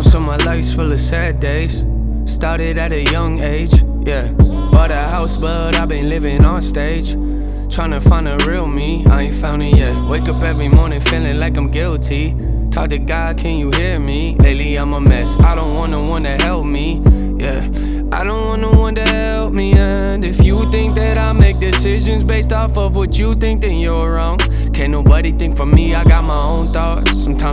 Most of my life's full of sad days. Started at a young age, yeah. Bought a house, but I've been living on stage. Tryna find a real me, I ain't found it yet. Wake up every morning feeling like I'm guilty. Talk to God, can you hear me? Lately I'm a mess, I don't want no one to help me, yeah. I don't want no one to help me. And if you think that I make decisions based off of what you think, then you're wrong. Can't nobody think for me, I got my own thoughts. Sometimes